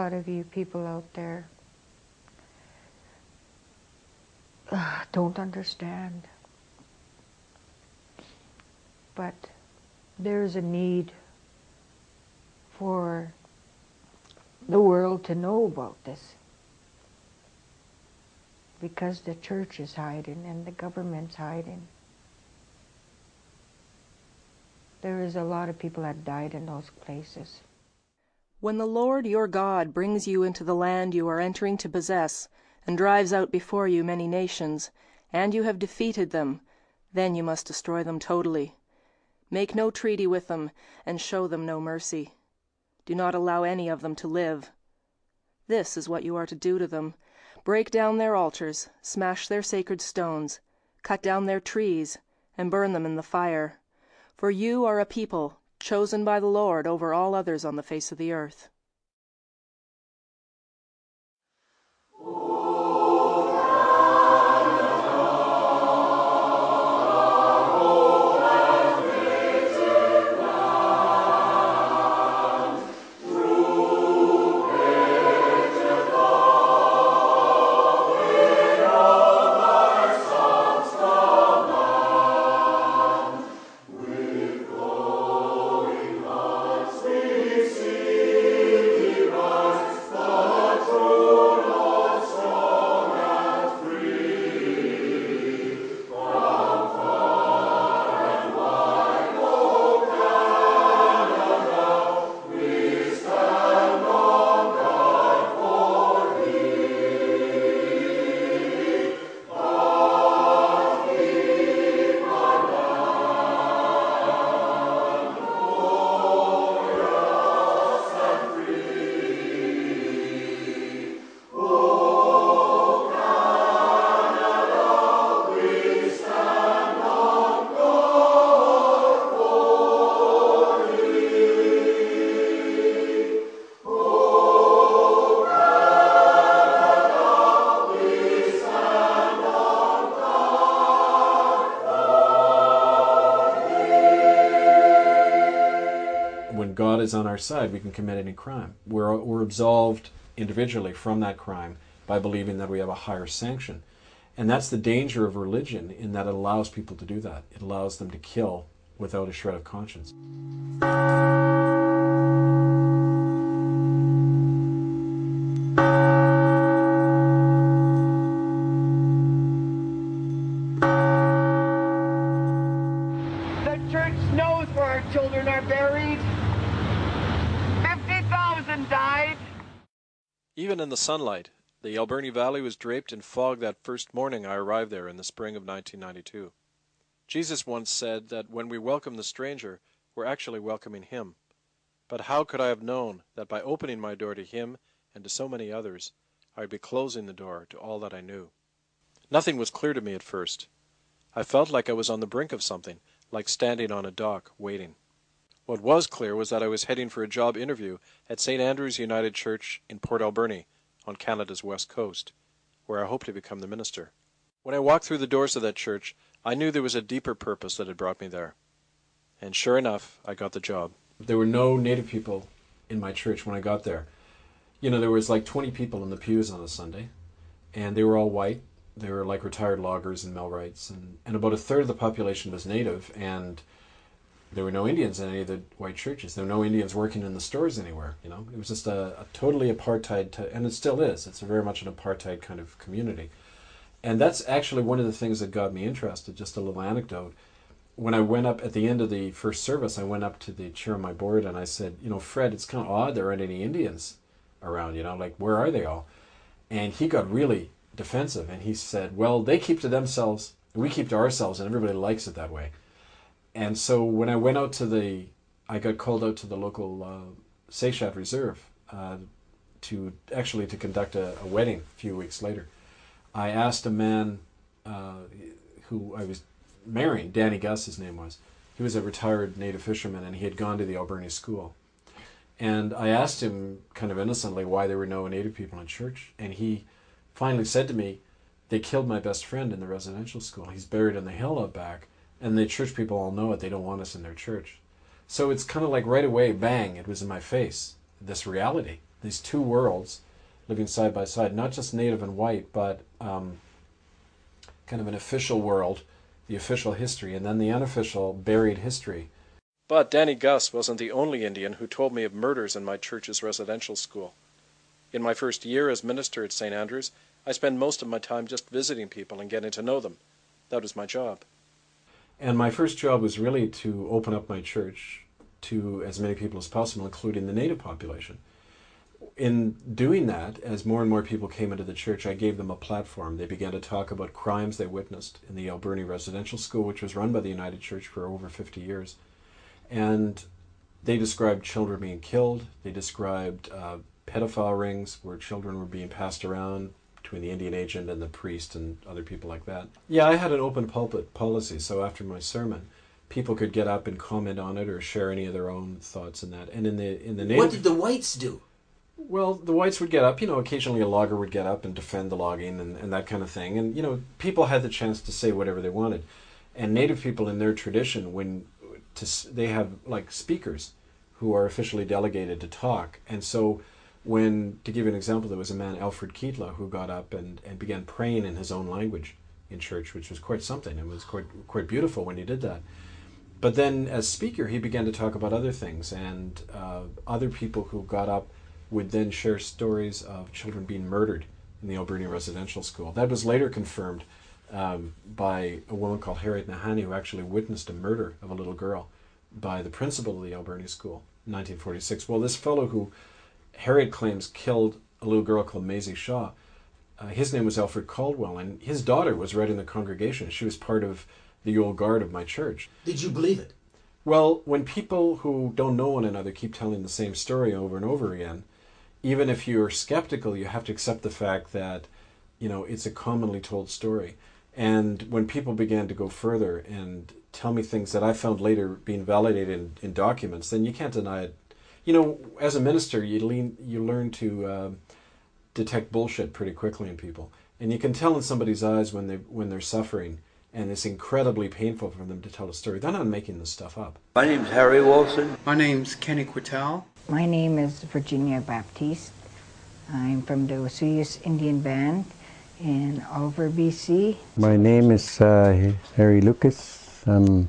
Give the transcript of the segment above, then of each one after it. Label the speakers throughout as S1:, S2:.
S1: lot of you people out there don't understand. But there's a need for the world to know about this. Because the church is hiding and the government's hiding. There is a lot of people that died in those places.
S2: When the Lord your God brings you into the land you are entering to possess, and drives out before you many nations, and you have defeated them, then you must destroy them totally. Make no treaty with them, and show them no mercy. Do not allow any of them to live. This is what you are to do to them. Break down their altars, smash their sacred stones, cut down their trees, and burn them in the fire. For you are a people chosen by the Lord over all others on the face of the earth.
S3: When God is on our side, we can commit any crime. We're absolved individually from that crime by believing that we have a higher sanction. And that's the danger of religion, in that it allows people to do that. It allows them to kill without a shred of conscience.
S4: The church knows where our children are buried. 50,000 died.
S5: Even in the sunlight, the Alberni Valley was draped in fog that first morning I arrived there in the spring of 1992. Jesus once said that when we welcome the stranger, we're actually welcoming him. But how could I have known that by opening my door to him and to so many others, I would be closing the door to all that I knew? Nothing was clear to me at first. I felt like I was on the brink of something, like standing on a dock, waiting. What was clear was that I was heading for a job interview at St. Andrew's United Church in Port Alberni, on Canada's west coast, where I hoped to become the minister. When I walked through the doors of that church, I knew there was a deeper purpose that had brought me there. And sure enough, I got the job.
S3: There were no Native people in my church when I got there. You know, there was like 20 people in the pews on a Sunday, and they were all white. They were like retired loggers and millwrights, and about a third of the population was Native, and there were no Indians in any of the white churches. There were no Indians working in the stores anywhere, you know. It was just a totally apartheid, and it still is. It's very much an apartheid kind of community. And that's actually one of the things that got me interested. Just a little anecdote. When I went up at the end of the first service, I went up to the chair of my board and I said, you know, Fred, it's kind of odd there aren't any Indians around, you know, like, where are they all? And he got really defensive, and he said, well, they keep to themselves, we keep to ourselves, and everybody likes it that way. And so when I went out to I got called out to the local Seychat Reserve to conduct a wedding a few weeks later. I asked a man who I was marrying, Danny Gus, his name was. He was a retired native fisherman, and he had gone to the Alberni school. And I asked him kind of innocently why there were no Native people in church. And he finally said to me, they killed my best friend in the residential school. He's buried on the hill out back. And the church people all know it. They don't want us in their church. So it's kind of like right away, bang, it was in my face, this reality. these two worlds living side by side, not just native and white, but kind of an official world, the official history, and then the unofficial buried history.
S5: But Danny Gus wasn't the only Indian who told me of murders in my church's residential school. In my first year as minister at St. Andrews, I spent most of my time just visiting people and getting to know them. That was my job.
S3: And my first job was really to open up my church to as many people as possible, including the native population. In doing that, as more and more people came into the church, I gave them a platform. They began to talk about crimes they witnessed in the Alberni Residential School, which was run by the United Church for over 50 years. And they described children being killed. They described pedophile rings where children were being passed around between the Indian agent and the priest and other people like that. Yeah, I had an open pulpit policy, so after my sermon, people could get up and comment on it or share any of their own thoughts in that. And in the native...
S6: What did the whites do?
S3: Well, the whites would get up, occasionally a logger would get up and defend the logging and that kind of thing. And, people had the chance to say whatever they wanted. And native people in their tradition, they have like speakers who are officially delegated to talk. And so to give you an example, there was a man, Alfred Kietla, who got up and began praying in his own language in church, which was quite something. It was quite beautiful when he did that. But then as speaker, he began to talk about other things, and other people who got up would then share stories of children being murdered in the Alberni Residential School. That was later confirmed by a woman called Harriet Nahani, who actually witnessed a murder of a little girl by the principal of the Alberni School in 1946. Well, this fellow who Harriet claims killed a little girl called Maisie Shaw, his name was Alfred Caldwell, and his daughter was right in the congregation. She was part of the old guard of my church.
S6: Did you believe it?
S3: Well, when people who don't know one another keep telling the same story over and over again, even if you're skeptical, you have to accept the fact that, it's a commonly told story. And when people began to go further and tell me things that I found later being validated in documents, then you can't deny it. As a minister, you learn to detect bullshit pretty quickly in people. And you can tell in somebody's eyes when they're suffering, and it's incredibly painful for them to tell a story. They're not making this stuff up.
S7: My name's Harry Wilson.
S8: My name's Kenny Quittal.
S1: My name is Virginia Baptiste. I'm from the Osuyus Indian Band in Oliver, BC.
S9: My name is Harry Lucas. I'm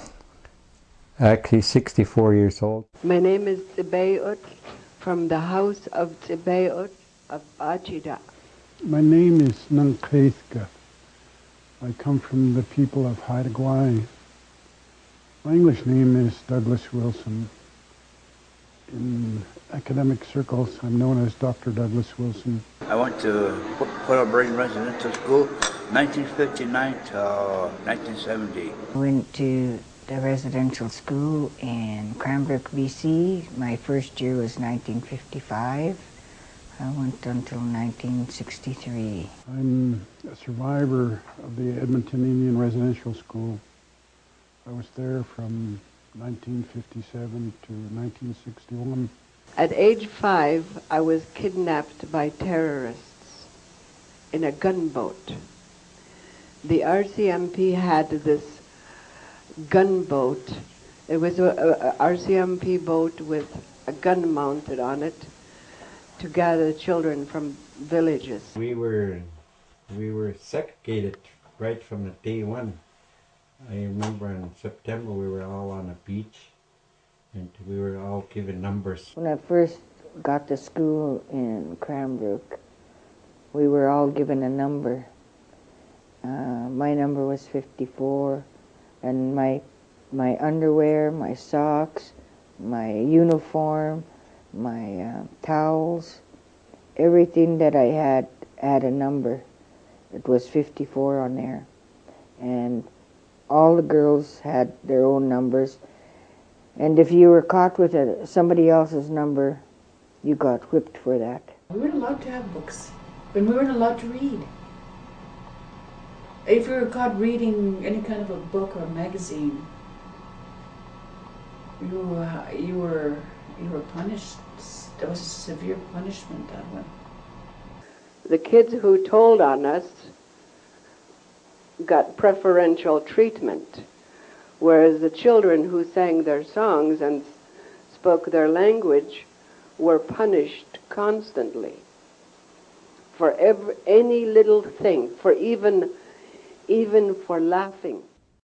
S9: actually 64 years old.
S10: My name is Tsibayut from the House of Tsibayut of Achida.
S11: My name is Nangkaiska. I come from the people of Haida Gwaii. My English name is Douglas Wilson. In academic circles, I'm known as Dr. Douglas Wilson.
S7: I went to Port Alberni Residential School, 1959 to 1970.
S1: I went to the residential school in Cranbrook, BC. My first year was 1955. I went until 1963.
S11: I'm a survivor of the Edmonton Indian Residential School. I was there from 1957 to 1961.
S10: At age 5, I was kidnapped by terrorists in a gunboat. The RCMP had this gunboat. It was a RCMP boat with a gun mounted on it to gather children from villages.
S12: We were segregated right from the day one. I remember in September we were all on a beach and we were all given numbers.
S1: When I first got to school in Cranbrook, we were all given a number. My number was 54, and my underwear, my socks, my uniform, my towels, everything that I had a number. It was 54 on there. And all the girls had their own numbers. And if you were caught with somebody else's number, you got whipped for that.
S13: We weren't allowed to have books, and we weren't allowed to read. If you were caught reading any kind of a book or a magazine, you were punished. That was a severe punishment, that one.
S10: The kids who told on us got preferential treatment, whereas the children who sang their songs and spoke their language were punished constantly for any little thing, for even for laughing.